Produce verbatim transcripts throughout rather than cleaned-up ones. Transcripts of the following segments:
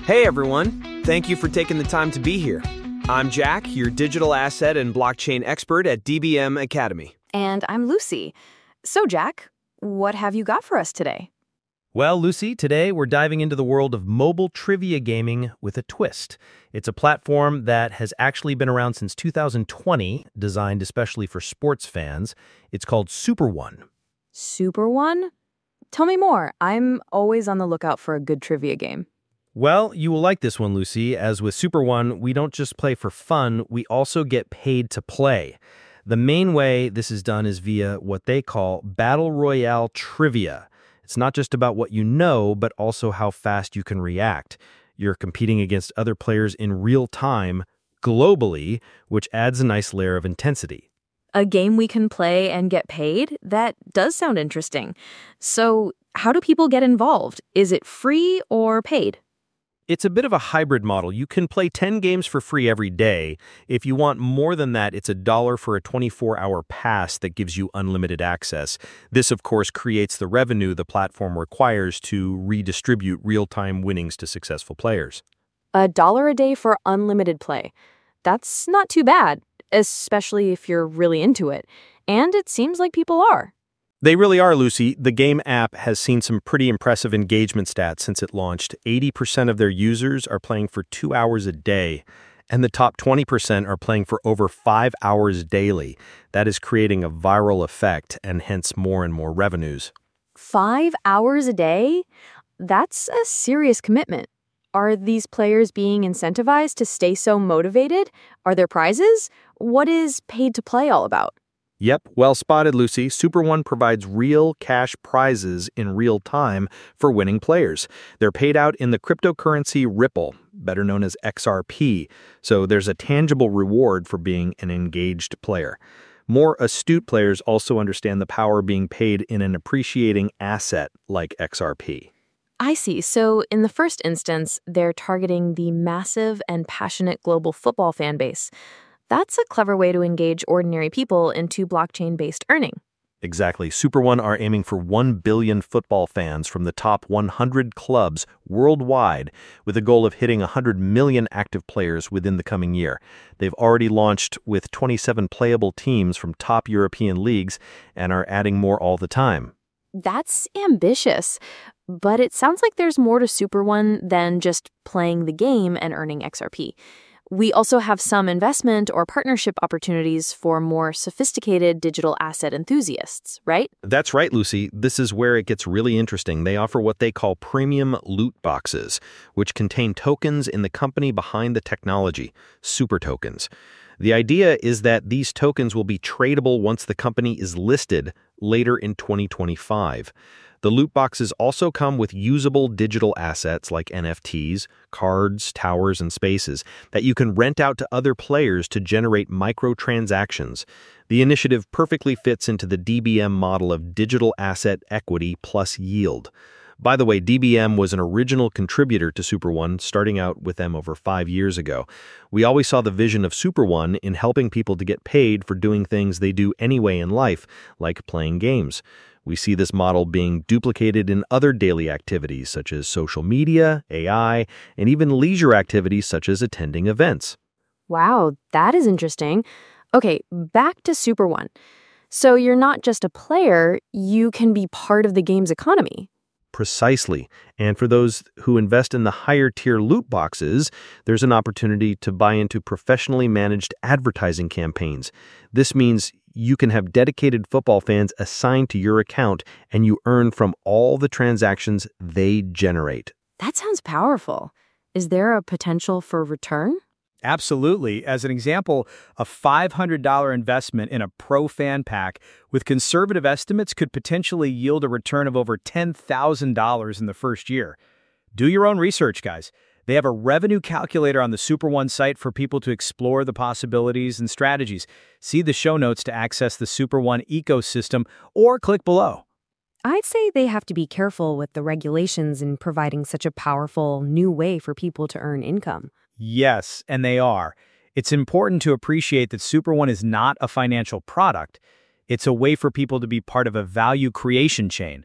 Hey everyone, thank you for taking the time to be here. I'm Jack, your digital asset and blockchain expert at D B M Academy. And I'm Lucy. So Jack, what have you got for us today? Well, Lucy, today we're diving into the world of mobile trivia gaming with a twist. It's a platform that has actually been around since two thousand twenty, designed especially for sports fans. It's called Super One. Super One? Tell me more. I'm always on the lookout for a good trivia game. Well, you will like this one, Lucy. As with Super One, we don't just play for fun, we also get paid to play. The main way this is done is via what they call Battle Royale Trivia. It's not just about what you know, but also how fast you can react. You're competing against other players in real time, globally, which adds a nice layer of intensity. A game we can play and get paid? That does sound interesting. So, how do people get involved? Is it free or paid? It's a bit of a hybrid model. You can play ten games for free every day. If you want more than that, it's a dollar for a twenty-four hour pass that gives you unlimited access. This, of course, creates the revenue the platform requires to redistribute real-time winnings to successful players. A dollar a day for unlimited play. That's not too bad, especially if you're really into it. And it seems like people are. They really are, Lucy. The game app has seen some pretty impressive engagement stats since it launched. eighty percent of their users are playing for two hours a day, and the top twenty percent are playing for over five hours daily. That is creating a viral effect and hence more and more revenues. Five hours a day? That's a serious commitment. Are these players being incentivized to stay so motivated? Are there prizes? What is paid to play all about? Yep, well spotted, Lucy. Super One provides real cash prizes in real time for winning players. They're paid out in the cryptocurrency Ripple, better known as X R P, so there's a tangible reward for being an engaged player. More astute players also understand the power being paid in an appreciating asset like X R P. I see. So in the first instance, they're targeting the massive and passionate global football fan base. That's a clever way to engage ordinary people into blockchain-based earning. Exactly. Super One are aiming for one billion football fans from the top one hundred clubs worldwide, with a goal of hitting one hundred million active players within the coming year. They've already launched with twenty-seven playable teams from top European leagues and are adding more all the time. That's ambitious, but it sounds like there's more to Super One than just playing the game and earning X R P. We also have some investment or partnership opportunities for more sophisticated digital asset enthusiasts, right? That's right, Lucy. This is where it gets really interesting. They offer what they call premium loot boxes, which contain tokens in the company behind the technology, super tokens. The idea is that these tokens will be tradable once the company is listed later in twenty twenty-five. The loot boxes also come with usable digital assets like N F Ts, cards, towers, and spaces that you can rent out to other players to generate microtransactions. The initiative perfectly fits into the D B M model of digital asset equity plus yield. By the way, D B M was an original contributor to Super One, starting out with them over five years ago. We always saw the vision of Super One in helping people to get paid for doing things they do anyway in life, like playing games. We see this model being duplicated in other daily activities such as social media, A I, and even leisure activities such as attending events. Wow, that is interesting. Okay, back to Super One. So you're not just a player, you can be part of the game's economy. Precisely. And for those who invest in the higher tier loot boxes, there's an opportunity to buy into professionally managed advertising campaigns. This means you can have dedicated football fans assigned to your account and you earn from all the transactions they generate. That sounds powerful. Is there a potential for return? Absolutely. As an example, a five hundred dollars investment in a Pro Fan Pack with conservative estimates could potentially yield a return of over ten thousand dollars in the first year. Do your own research, guys. They have a revenue calculator on the Super One site for people to explore the possibilities and strategies. See the show notes to access the Super One ecosystem or click below. I'd say they have to be careful with the regulations in providing such a powerful new way for people to earn income. Yes, and they are. It's important to appreciate that Super One is not a financial product. It's a way for people to be part of a value creation chain.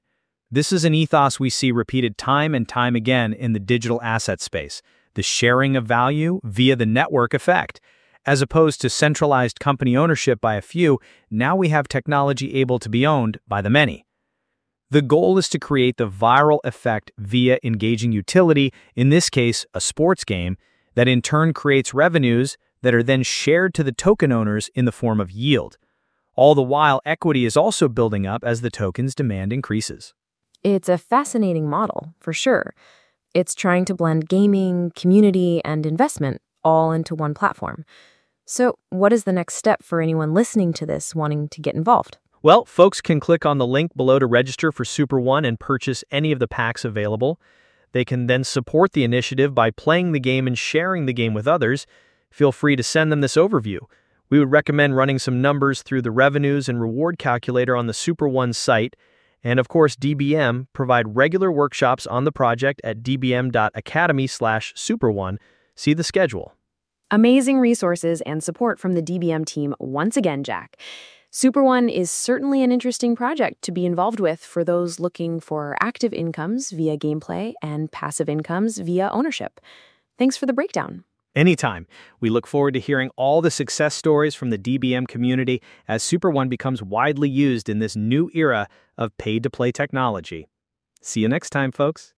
This is an ethos we see repeated time and time again in the digital asset space, the sharing of value via the network effect. As opposed to centralized company ownership by a few, now we have technology able to be owned by the many. The goal is to create the viral effect via engaging utility, in this case, a sports game, that in turn creates revenues that are then shared to the token owners in the form of yield. All the while, equity is also building up as the token's demand increases. It's a fascinating model, for sure. It's trying to blend gaming, community, and investment all into one platform. So, what is the next step for anyone listening to this wanting to get involved? Well, folks can click on the link below to register for Super One and purchase any of the packs available. They can then support the initiative by playing the game and sharing the game with others. Feel free to send them this overview. We would recommend running some numbers through the revenues and reward calculator on the Super One site. And of course, D B M provide regular workshops on the project at d b m dot academy slash super one. See the schedule. Amazing resources and support from the D B M team once again, Jack. Super One is certainly an interesting project to be involved with for those looking for active incomes via gameplay and passive incomes via ownership. Thanks for the breakdown. Anytime. We look forward to hearing all the success stories from the D B M community as Super One becomes widely used in this new era of paid-to-play technology. See you next time, folks.